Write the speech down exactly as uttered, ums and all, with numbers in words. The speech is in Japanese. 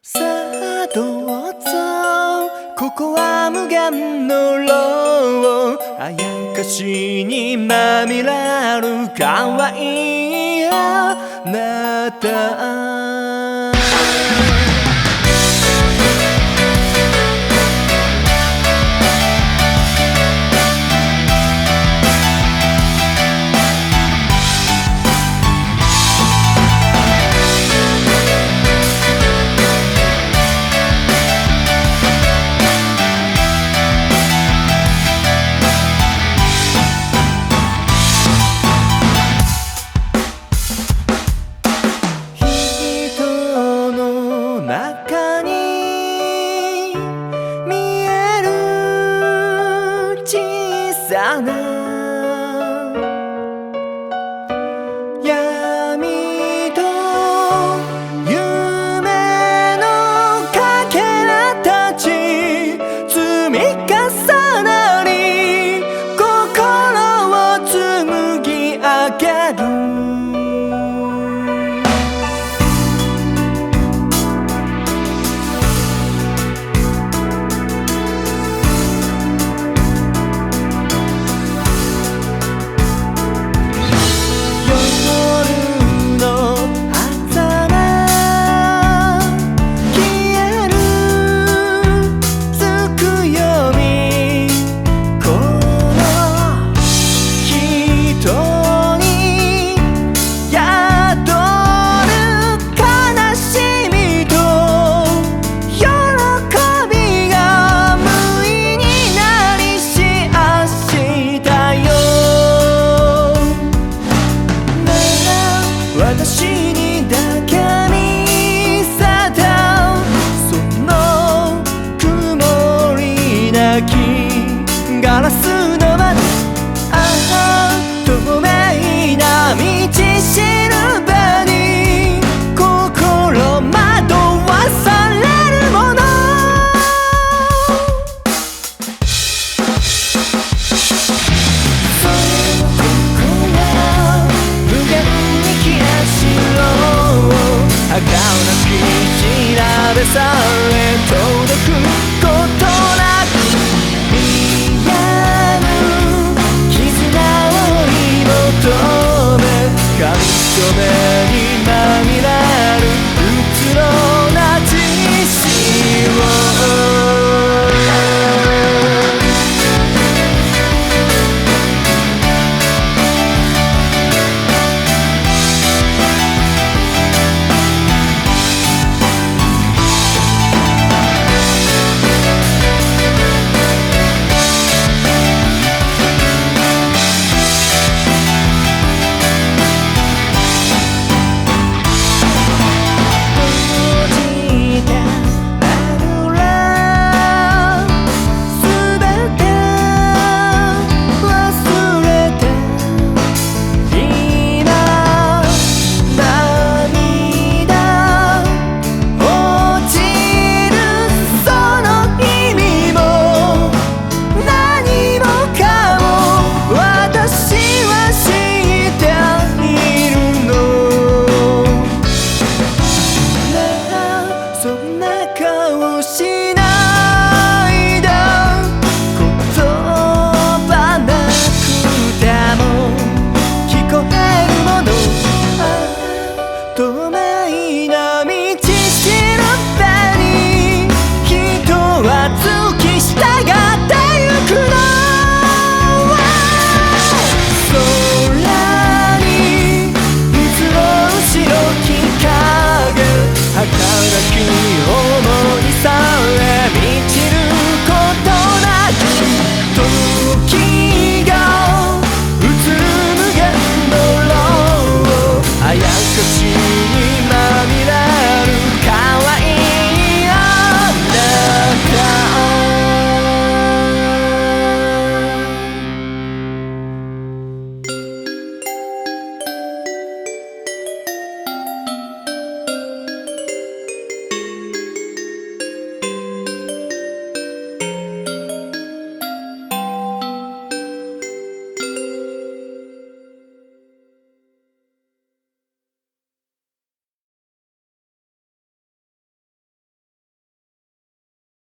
さあどうぞ、ここは無限のロー、あやかしにまみれるかわいいあなた。中に見える小さな闇と夢のかけらたち積み重なり心を紡ぎ上げる。私にだけ見せてその曇りなきガラスの窓、ああ透明な道しるべに心惑わされるもの。儚き調べさえ届くことな